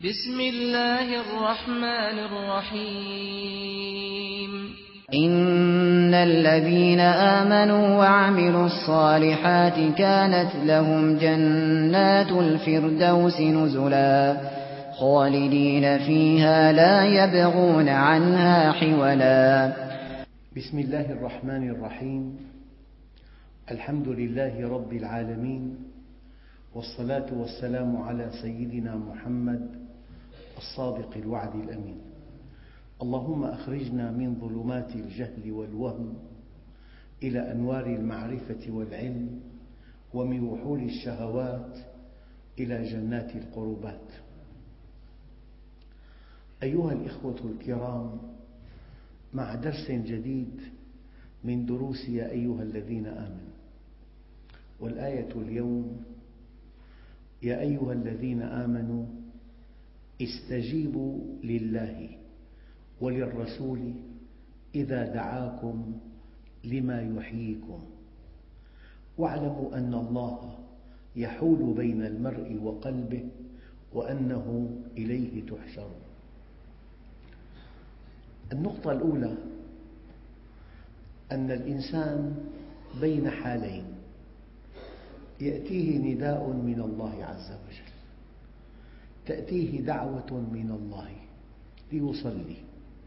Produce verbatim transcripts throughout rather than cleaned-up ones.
بسم الله الرحمن الرحيم إن الذين آمنوا وعملوا الصالحات كانت لهم جنات الفردوس نزلا خالدين فيها لا يبغون عنها حولا. بسم الله الرحمن الرحيم. الحمد لله رب العالمين، والصلاة والسلام على سيدنا محمد الصادق الوعد الأمين. اللهم أخرجنا من ظلمات الجهل والوهم إلى أنوار المعرفة والعلم، ومن وحول الشهوات إلى جنات القربات. أيها الإخوة الكرام، مع درس جديد من دروس يا أيها الذين آمنوا، والآية اليوم: يا أيها الذين آمنوا استجيبوا لله وللرسول إذا دعاكم لما يحييكم واعلموا أن الله يحول بين المرء وقلبه وأنه إليه تحشرون. النقطة الأولى أن الإنسان بين حالين: يأتيه نداء من الله عز وجل، تأتيه دعوة من الله ليصلي،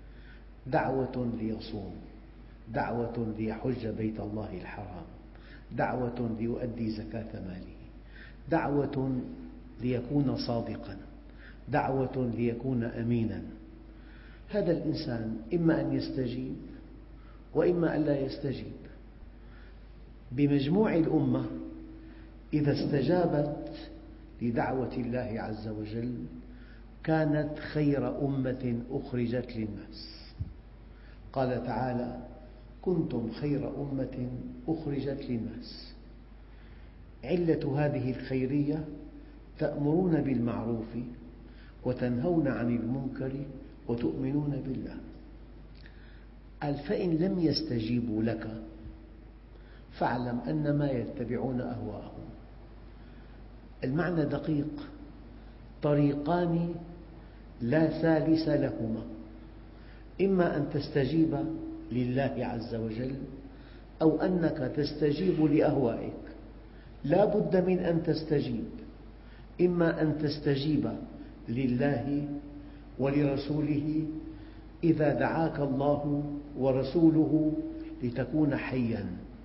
دعوة ليصوم، دعوة ليحج بيت الله الحرام، دعوة ليؤدي زكاة ماله، دعوة ليكون صادقا، دعوة ليكون أمينا. هذا الإنسان إما أن يستجيب وإما أن لا يستجيب. بمجموع الأمة إذا استجابت لدعوة الله عز وجل كانت خير أمة أخرجت للناس. قال تعالى: كنتم خير أمة أخرجت للناس. علة هذه الخيرية: تأمرون بالمعروف وتنهون عن المنكر وتؤمنون بالله. قال: فإن لم يستجيبوا لك فاعلم أنما يتبعون أهواءهم. المعنى دقيق: طريقان لا ثالث لهما، إما أن تستجيب لله عز وجل أو أنك تستجيب لأهوائك. لا بد من أن تستجيب، إما أن تستجيب لله ولرسوله إذا دعاك الله ورسوله لتكون حياً.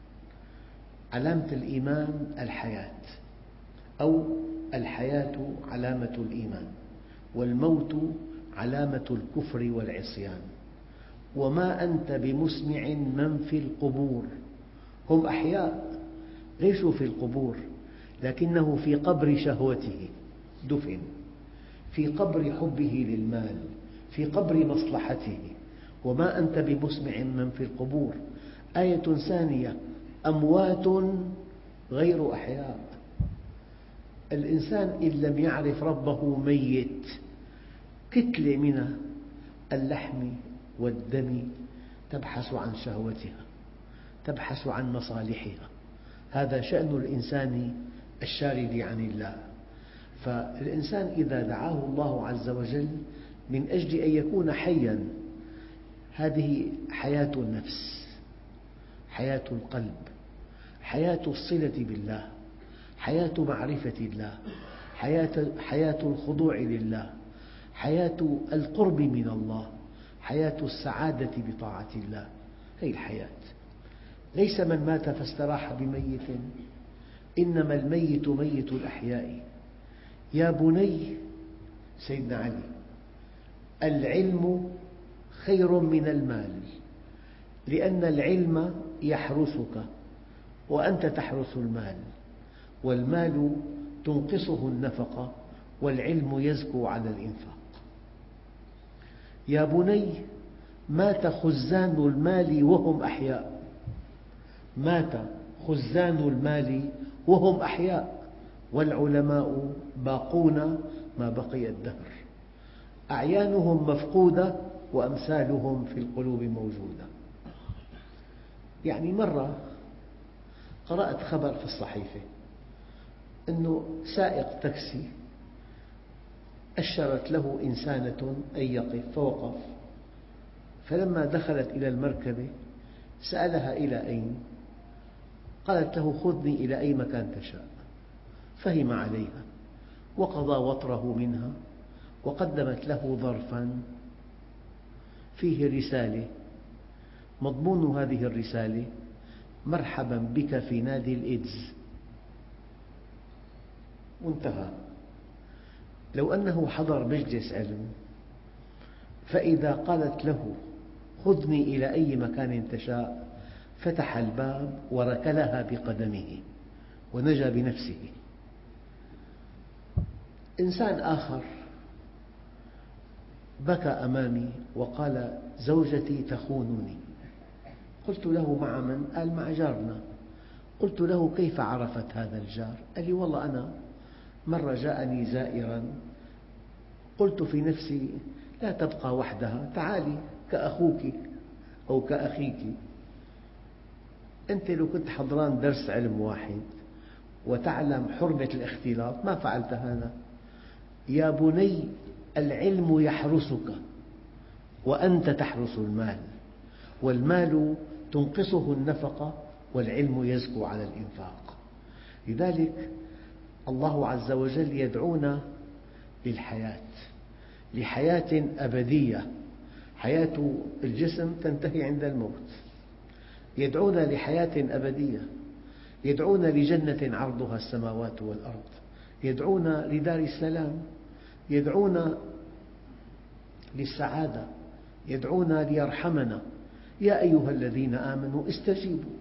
علامة الإيمان الحياة، أو الحياة علامة الإيمان، والموت علامة الكفر والعصيان. وما أنت بمسمع من في القبور. هم أحياء ليسوا في القبور، لكنه في قبر شهوته دفن، في قبر حبه للمال، في قبر مصلحته. وما أنت بمسمع من في القبور. آية ثانية: أموات غير أحياء. الإنسان إن لم يعرف ربه ميت، كتلة من اللحم والدم تبحث عن شهوتها، تبحث عن مصالحها. هذا شأن الإنسان الشارد عن الله. فالإنسان إذا دعاه الله عز وجل من أجل أن يكون حياً، هذه حياة النفس، حياة القلب، حياة الصلة بالله، حياة معرفة الله، حياة, حياة الخضوع لله، حياة القرب من الله، حياة السعادة بطاعة الله. هذه الحياة. ليس من مات فاستراح بميت، إنما الميت ميت الأحياء. يا بني، سيدنا علي: العلم خير من المال، لأن العلم يحرسك وأنت تحرس المال، والمال تنقصه النفقة، والعلم يزكو على الإنفاق. يا بني، مات خزان المال وهم أحياء، مات خزان المال وهم أحياء، والعلماء باقون ما بقي الدهر. أعيانهم مفقودة وأمثالهم في القلوب موجودة. يعني مرة قرأت خبر في الصحيفة أنه سائق تاكسي أشرت له إنسانة أن يقف فوقف، فلما دخلت إلى المركبة سألها إلى أين؟ قالت له خذني إلى أي مكان تشاء. فهم عليها وقضى وطره منها، وقدمت له ظرفا فيه رسالة، مضمون هذه الرسالة: مرحبا بك في نادي الإيدز. وانتهى. لو أنه حضر مجلس علم فإذا قالت له خذني إلى أي مكان تشاء فتح الباب وركلها بقدمه ونجا بنفسه. إنسان آخر بكى أمامي وقال زوجتي تخونني. قلت له مع من؟ قال مع جارنا. قلت له كيف عرفت هذا الجار؟ قال لي والله أنا مرة جاءني زائرا، قلت في نفسي لا تبقى وحدها، تعالي كأخوك أو كأخيك. أنت لو كنت حضران درس علم واحد وتعلم حرمة الاختلاط ما فعلت هذا. يا بني العلم يحرسك وأنت تحرس المال، والمال تنقصه النفقة والعلم يزكو على الإنفاق. لذلك الله عز وجل يدعونا للحياة، لحياة أبدية. حياة الجسم تنتهي عند الموت. يدعونا لحياة أبدية، يدعونا لجنة عرضها السماوات والأرض، يدعونا لدار السلام، يدعونا للسعادة، يدعونا ليرحمنا. يا أيها الذين آمنوا استجيبوا.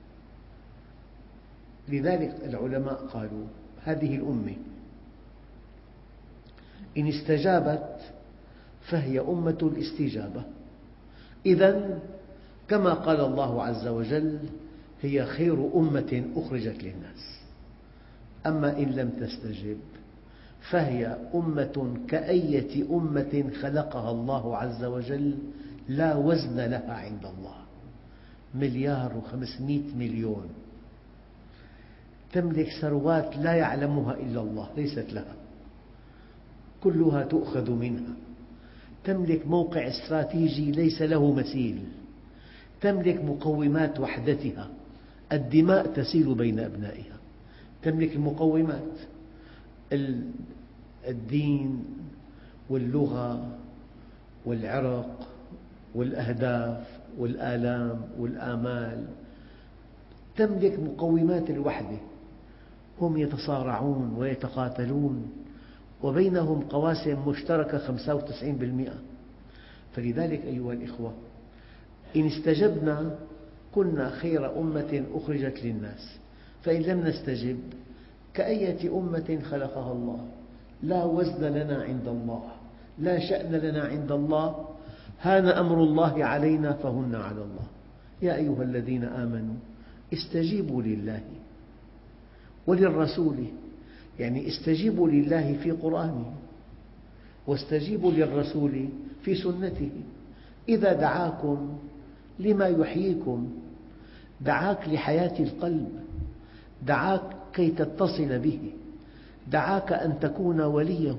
لذلك العلماء قالوا هذه الأمة إن استجابت فهي أمة الاستجابة. إذن كما قال الله عز وجل هي خير أمة أخرجت للناس. أما إن لم تستجب فهي أمة كأية أمة خلقها الله عز وجل لا وزن لها عند الله. مليار وخمسمئة مليون، تملك ثروات لا يعلمها إلا الله ليست لها، كلها تؤخذ منها. تملك موقع استراتيجي ليس له مثيل، تملك مقومات وحدتها، الدماء تسيل بين أبنائها. تملك المقومات: الدين واللغة والعرق والأهداف والآلام والآمال. تملك مقومات الوحدة. هم يتصارعون ويتقاتلون وبينهم قواسم مشتركة خمسة وتسعين بالمئة. فلذلك أيها الإخوة إن استجبنا كنا خير أمة أخرجت للناس، فإن لم نستجب كأية أمة خلقها الله لا وزن لنا عند الله، لا شأن لنا عند الله، هان أمر الله علينا فهن على الله. يا أيها الذين آمنوا استجيبوا لله وللرسول، يعني استجيبوا لله في قرآنه واستجيبوا للرسول في سنته. إذا دعاكم لما يحييكم، دعاك لحياة القلب، دعاك كي تتصل به، دعاك أن تكون وليه،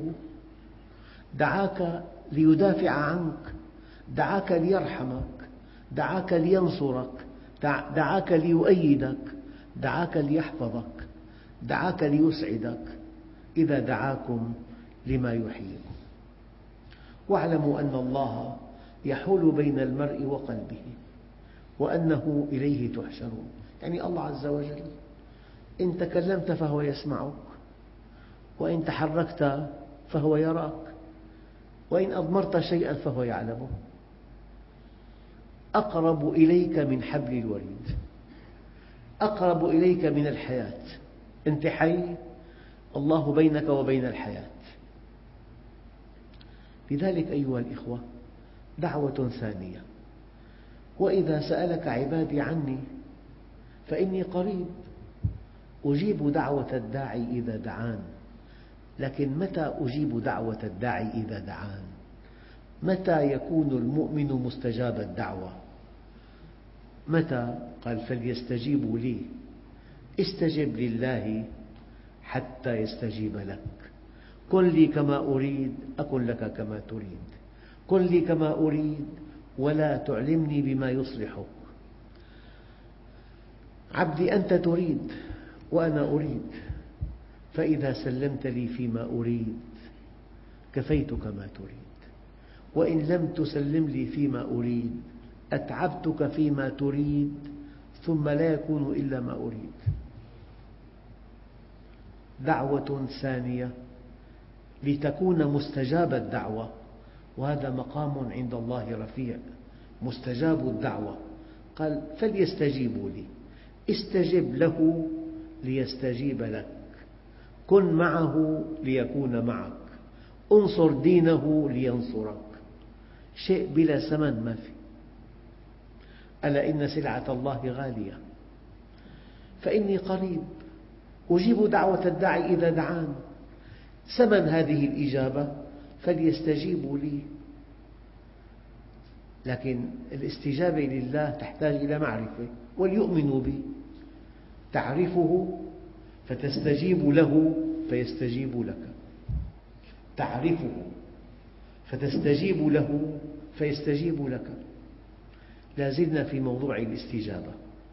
دعاك ليدافع عنك، دعاك ليرحمك، دعاك لينصرك، دعاك ليؤيدك، دعاك ليحفظك، دعاك ليسعدك. إذا دعاكم لما يحييكم. واعلموا أن الله يحول بين المرء وقلبه وأنه إليه تحشرون. يعني الله عز وجل إن تكلمت فهو يسمعك، وإن تحركت فهو يراك، وإن أضمرت شيئا فهو يعلمه. أقرب إليك من حبل الوريد، أقرب إليك من الحياة. أنت حي، الله بينك وبين الحياة. لذلك أيها الإخوة دعوة ثانية: وإذا سألك عبادي عني فإني قريب أجيب دعوة الداعي إذا دعان. لكن متى أجيب دعوة الداعي إذا دعان؟ متى يكون المؤمن مستجاب الدعوة؟ متى؟ قال فليستجيبوا لي. استجب لله حتى يستجيب لك، كن لي كما أريد أكن لك كما تريد، كن لي كما أريد ولا تعلمني بما يصلحك. عبدي أنت تريد وأنا أريد، فإذا سلمت لي فيما أريد كفيتك ما تريد، وإن لم تسلم لي فيما أريد أتعبتك فيما تريد ثم لا يكون إلا ما أريد. دعوة ثانية لتكون مستجاب الدعوة، وهذا مقام عند الله رفيع، مستجاب الدعوة. قال فليستجيبوا لي، استجب له ليستجيب لك، كن معه ليكون معك، انصر دينه لينصرك. شيء بلا ثمن ما في. ألا إن سلعة الله غالية، فإني قريب أجيب دعوة الداعي إذا دعان. ثمن هذه الإجابة فليستجيبوا لي. لكن الاستجابة لله تحتاج إلى معرفة، وليؤمنوا بي. تعرفه فتستجيب له فيستجيب لك، تعرفه فتستجيب له فيستجيب لك. لا زلنا في موضوع الاستجابة،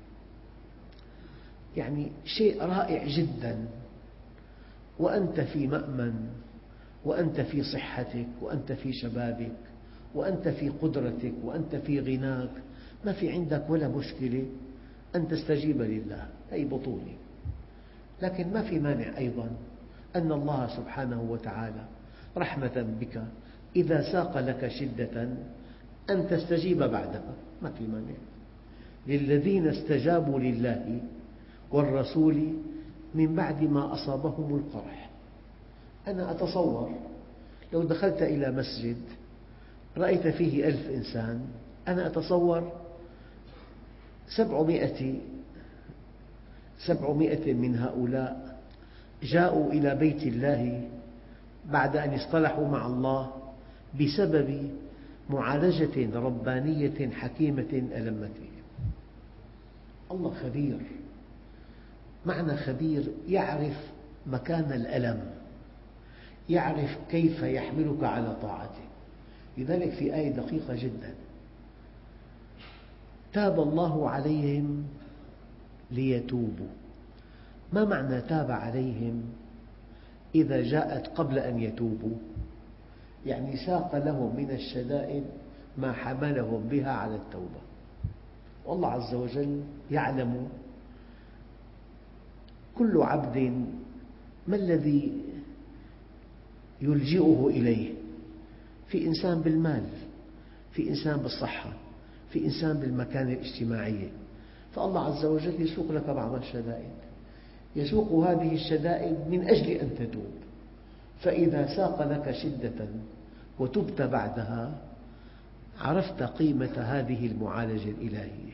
يعني شيء رائع جدا، وأنت في مأمن، وأنت في صحتك، وأنت في شبابك، وأنت في قدرتك، وأنت في غناك، ما في عندك ولا مشكلة أن تستجيب لله، أي بطولة. لكن ما في مانع أيضا أن الله سبحانه وتعالى رحمة بك إذا ساق لك شدة أن تستجيب بعدها، ما في مانع. للذين استجابوا لله والرسول من بعد ما أصابهم القرح. أنا أتصور لو دخلت إلى مسجد رأيت فيه ألف إنسان، أنا أتصور سبعمائة سبعمائة من هؤلاء جاءوا إلى بيت الله بعد أن اصطلحوا مع الله بسبب معالجة ربانية حكيمة ألمت بهم. الله خبير، معنى خبير يعرف مكان الألم، يعرف كيف يحملك على طاعته. لذلك في آية دقيقة جدا: تاب الله عليهم ليتوبوا. ما معنى تاب عليهم إذا جاءت قبل أن يتوبوا؟ يعني ساق لهم من الشدائد ما حملهم بها على التوبة. والله عز وجل يعلم كل عبد ما الذي يلجئه إليه. في إنسان بالمال، في إنسان بالصحة، في إنسان بالمكانة الاجتماعية، فالله عز وجل يسوق لك بعض الشدائد، يسوق هذه الشدائد من أجل أن تتوب. فإذا ساق لك شدة وتبت بعدها عرفت قيمة هذه المعالجة الإلهية.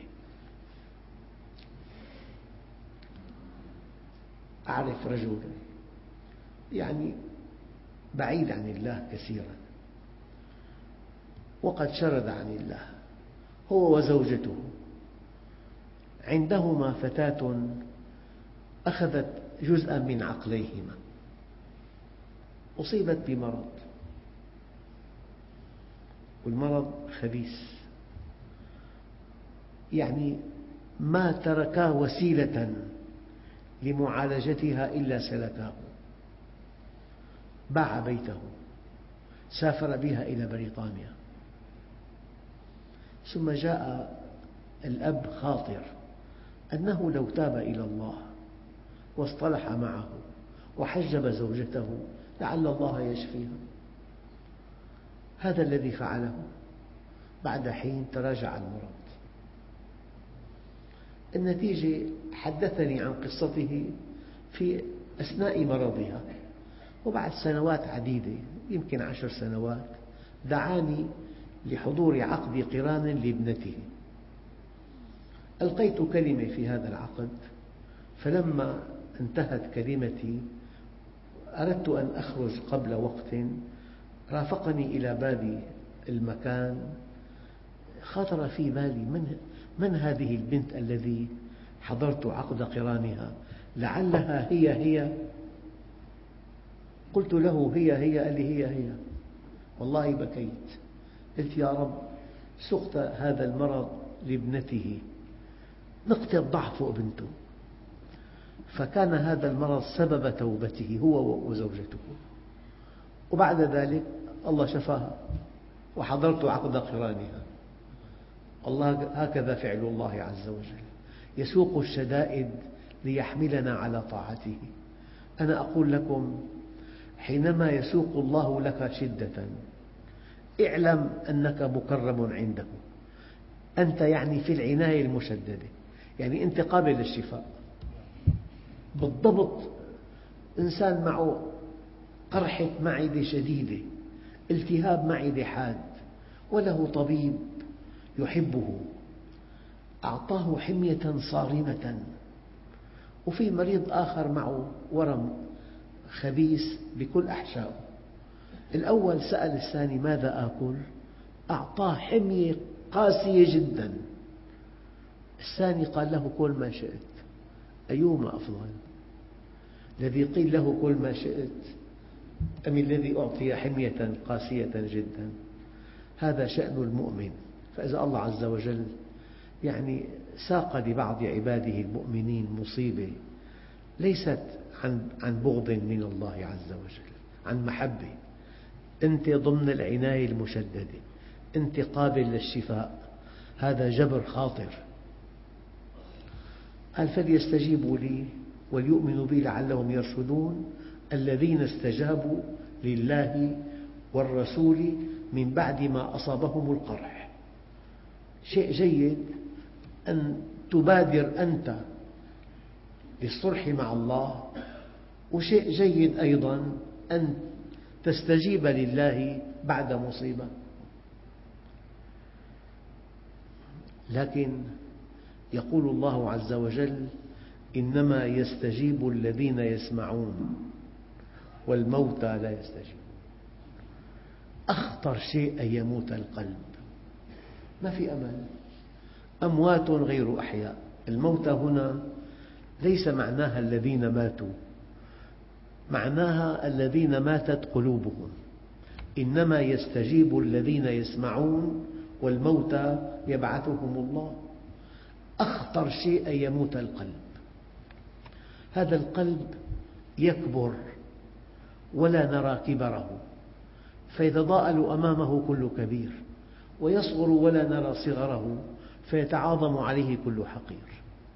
أعرف رجل يعني بعيد عن الله كثيرا، وقد شرد عن الله هو وزوجته. عندهما فتاة أخذت جزءا من عقليهما، أصيبت بمرض، والمرض خبيث، يعني ما تركا وسيلة لمعالجتها إلا سلكاه. باع بيته، سافر بها إلى بريطانيا، ثم جاء الأب خاطر أنه لو تاب إلى الله واصطلح معه وحجب زوجته لعل الله يشفيها. هذا الذي فعله. بعد حين تراجع المرض. النتيجة حدثني عن قصته في أثناء مرضها، وبعد سنوات عديدة يمكن عشر سنوات دعاني لحضور عقد قران لابنته. ألقيت كلمة في هذا العقد، فلما انتهت كلمتي أردت أن أخرج قبل وقت، رافقني إلى باب المكان، خطر في بالي من, من هذه البنت الذي حضرت عقد قرانها، لعلها هي هي. قلت له هي هي، قال لي هي هي. والله بكيت، قلت يا رب سقت هذا المرض لابنته، نقطة ضعف ابنته، فكان هذا المرض سبب توبته هو وزوجته، وبعد ذلك الله شفاها وحضرت عقد قرانها. الله هكذا فعل الله عز وجل، يسوق الشدائد ليحملنا على طاعته. أنا أقول لكم حينما يسوق الله لك شدة اعلم أنك مكرم عنده، أنت يعني في العناية المشددة، يعني أنت قابل للشفاء. بالضبط إنسان معه قرحة معدة شديدة، التهاب معدة حاد، وله طبيب يحبه أعطاه حمية صارمة، وفي مريض آخر معه ورم خبيث بكل أحشائه. الأول سأل الثاني ماذا آكل؟ أعطاه حمية قاسية جدا. الثاني قال له كل ما شئت. أيهما أفضل؟ الذي قيل له كل ما شئت أم الذي أعطي حمية قاسية جدا؟ هذا شأن المؤمن. فإذا الله عز وجل يعني ساق لبعض عباده المؤمنين مصيبة ليست عن عن بغض من الله عز وجل، عن محبة، أنت ضمن العناية المشددة، أنت قابل للشفاء، هذا جبر خاطر. قال فليستجيبوا لي وليؤمنوا بي لعلهم يرشدون الذين استجابوا لله والرسول من بعد ما أصابهم القرح. شيء جيد أن تبادر أنت للصلح مع الله، وشيء جيد أيضا أن تستجيب لله بعد مصيبة. لكن يقول الله عز وجل إنما يستجيب الذين يسمعون والموتى لا يستجيبون. أخطر شيء أن يموت القلب، ما في أمل، أموات غير أحياء. الموتى هنا ليس معناها الذين ماتوا، معناها الذين ماتت قلوبهم. إنما يستجيب الذين يسمعون والموتى يبعثهم الله. أخطر شيء أن يموت القلب. هذا القلب يكبر ولا نرى كبره، فيتضاءل أمامه كل كبير، ويصغر ولا نرى صغره، فيتعاظم عليه كل حقير.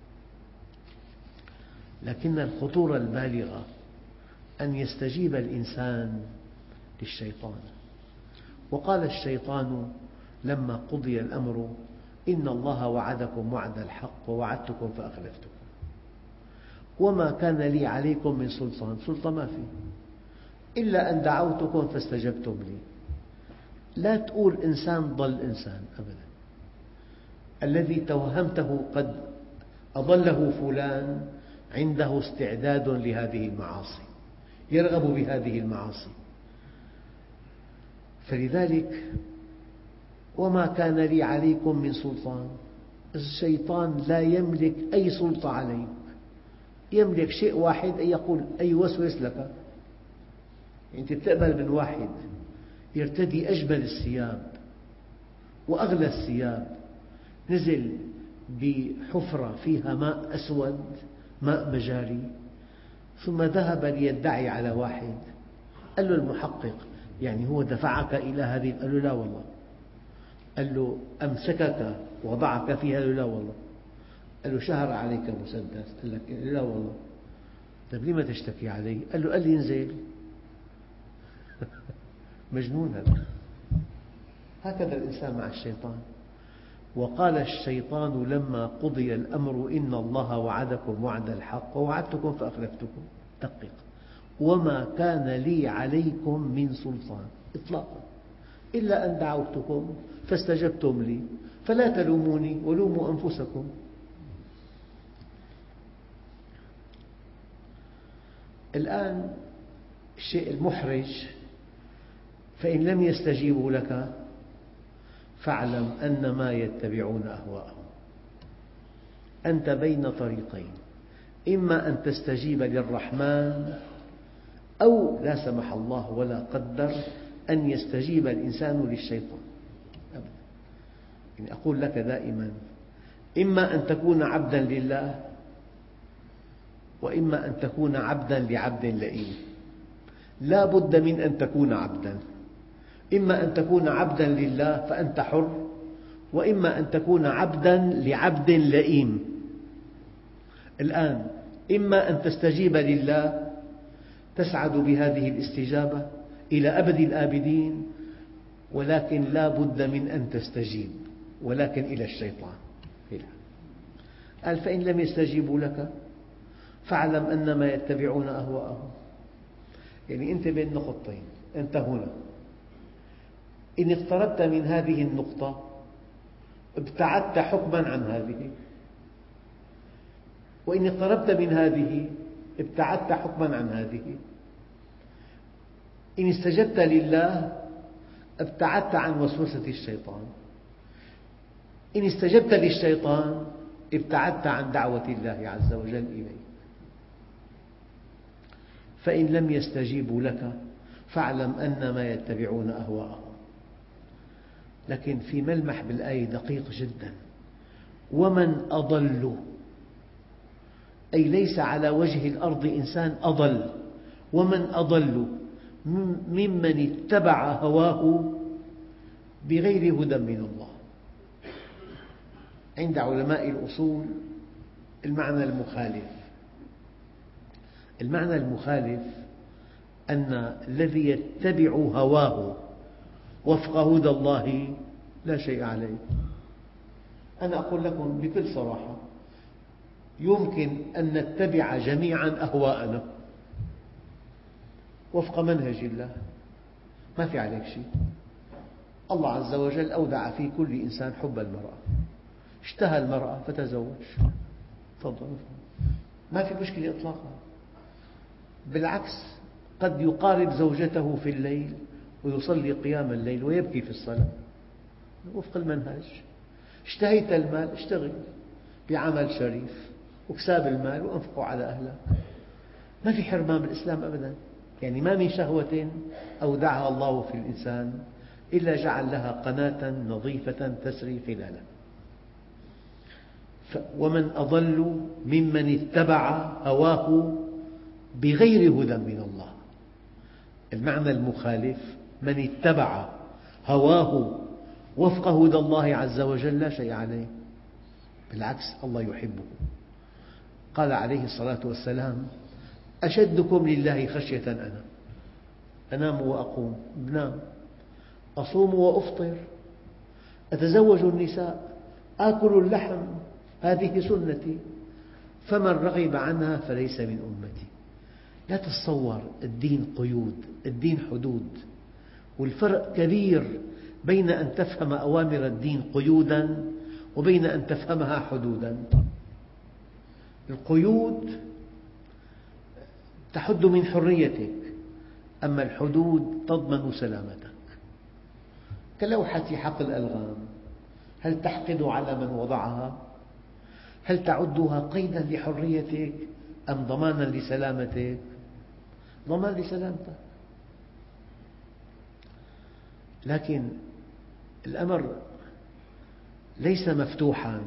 لكن الخطورة البالغة أن يستجيب الإنسان للشيطان. وقال الشيطان لما قضي الأمر إن الله وعدكم وعد الحق ووعدتكم فأخلفتكم وما كان لي عليكم من سلطان. سلطة ما في إلا أن دعوتكم فاستجبتم لي. لا تقول إنسان ضل إنسان أبدا. الذي توهمته قد أضله فلان عنده استعداد لهذه المعاصي، يرغب بهذه المعاصي. فلذلك وما كان لي عليكم من سلطان. الشيطان لا يملك أي سلطة عليك، يملك شيء واحد، أن يقول أن يوسوس لك. أنت بتقبل من واحد يرتدي أجمل الثياب وأغلى الثياب، نزل بحفرة فيها ماء أسود، ماء مجاري، ثم ذهب ليدعي على واحد. قال له المحقق يعني هو دفعك إلى هذه؟ قال له لا والله. قال له أمسكك وضعك فيها؟ قال له لا والله. قال له شهر عليك مسدس؟ قال لك لا والله. طيب لما تشتكي علي؟ قال له قال لي انزل. مجنون هذا. هكذا الإنسان مع الشيطان. وقال الشيطان لما قضي الأمر إن الله وعدكم وعد الحق ووعدتكم فأخلفتكم. دقق. وما كان لي عليكم من سلطان إطلاقا إلا أن دعوتكم فاستجبتم لي فلا تلوموني ولوموا أنفسكم. الآن الشيء المحرج فإن لم يستجيبوا لك فاعلم أنما يتبعون أهواءهم. أنت بين طريقين، إما أن تستجيب للرحمن أو لا سمح الله ولا قدر أن يستجيب الإنسان للشيطان أبدا. يعني أقول لك دائما إما أن تكون عبدا لله وإما أن تكون عبدا لعبد لئيم. لا بد من أن تكون عبدا، إما أن تكون عبدا لله فأنت حر، وإما أن تكون عبدا لعبد لئيم. الآن إما أن تستجيب لله تسعد بهذه الاستجابة إلى أبد الآبدين، ولكن لا بد من أن تستجيب، ولكن إلى الشيطان. قال فإن لم يستجيبوا لك فاعلم أنما يتبعون أهواءهم. يعني أنت بين نقطتين، أنت هنا، إن اقتربت من هذه النقطة ابتعدت حكما عن هذه، وإن اقتربت من هذه ابتعدت حكما عن هذه. إن استجبت لله ابتعدت عن وسوسة الشيطان، إن استجبت للشيطان ابتعدت عن دعوة الله عز وجل إليك. فإن لم يستجيبوا لك فاعلم أنما يتبعون أهواءهم. لكن في ملمح بالآية دقيق جدا: ومن أضل، أي ليس على وجه الأرض إنسان أضل، ومن أضل ممن اتبع هواه بغير هدى من الله. عند علماء الأصول المعنى المخالف، المعنى المخالف أن الذي يتبع هواه وفق هدى الله لا شيء عليه. أنا أقول لكم بكل صراحة يمكن أن نتبع جميعا أهواءنا وفق منهج الله، ما في عليك شيء. الله عز وجل أودع في كل إنسان حب المرأة، اشتهى المرأة فتزوج، تفضل، ما في مشكلة إطلاقا. بالعكس قد يقارب زوجته في الليل ويصلي قيام الليل ويبكي في الصلاة وفق المنهج. اشتهيت المال، اشتغل بعمل شريف واكساب المال وأنفقه على أهلك. ما في حرمان بالإسلام أبدا. يعني ما من شهوة أودعها الله في الإنسان إلا جعل لها قناة نظيفة تسري خلالها. ومن أضل ممن اتبع هواه بغير هدى من الله. المعنى المخالف: من اتبع هواه وفق هدى الله عز وجل لا شيء عليه، بالعكس الله يحبه. قال عليه الصلاة والسلام: أشدكم لله خشية أنا، أنام وأقوم، بنام، أصوم وأفطر، أتزوج النساء، آكل اللحم، هذه سنتي، فمن رغب عنها فليس من أمتي. لا تتصور الدين قيود، الدين حدود، والفرق كبير بين أن تفهم أوامر الدين قيودا وبين أن تفهمها حدودا. القيود تحد من حريتك، أما الحدود تضمن سلامتك. كلوحة حقل ألغام، هل تحقد على من وضعها؟ هل تعدها قيدا لحريتك أم ضمانا لسلامتك؟ ضمان لسلامتك. لكن الأمر ليس مفتوحا.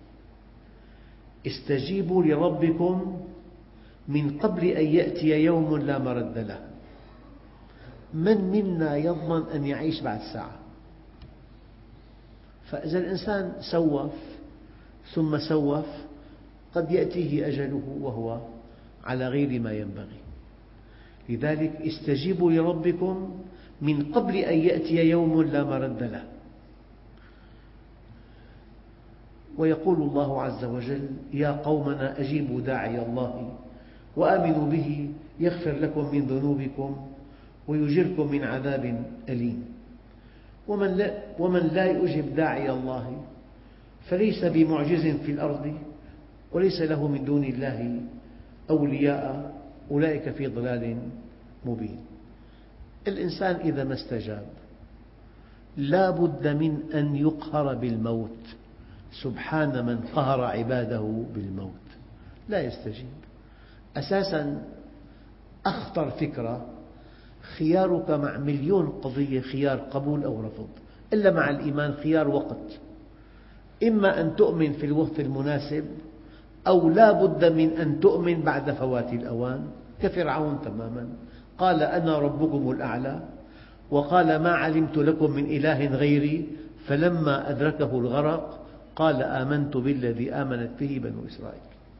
استجيبوا لربكم من قبل أن يأتي يوم لا مرد له. من منا يضمن أن يعيش بعد ساعة؟ فإذا الإنسان سوف ثم سوف قد يأتيه أجله وهو على غير ما ينبغي. لذلك استجيبوا لربكم من قبل أن يأتي يوم لا مرد له. ويقول الله عز وجل: يا قومنا أجيبوا داعي الله وآمنوا به يغفر لكم من ذنوبكم ويجركم من عذاب أليم. ومن لا, ومن لا يجب داعي الله فليس بمعجز في الأرض وليس له من دون الله أولياء، أولئك في ضلال مبين. الإنسان إذا ما استجاب لا بد من أن يقهر بالموت. سبحان من قهر عباده بالموت. لا يستجيب. أساساً أخطر فكرة خيارك مع مليون قضية خيار قبول أو رفض، إلا مع الإيمان خيار وقت، إما أن تؤمن في الوقت المناسب أو لا بد من أن تؤمن بعد فوات الأوان، كفرعون تماما، قال أنا ربكم الأعلى، وقال ما علمت لكم من إله غيري، فلما أدركه الغرق قال آمنت بالذي آمنت به بنو إسرائيل.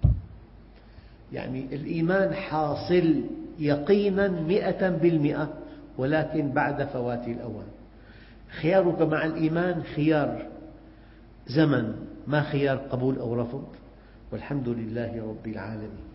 يعني الإيمان حاصل يقينا مئة بالمئة، ولكن بعد فوات الأوان. خيارك مع الإيمان خيار زمن، ما خيار قبول أو رفض. والحمد لله رب العالمين.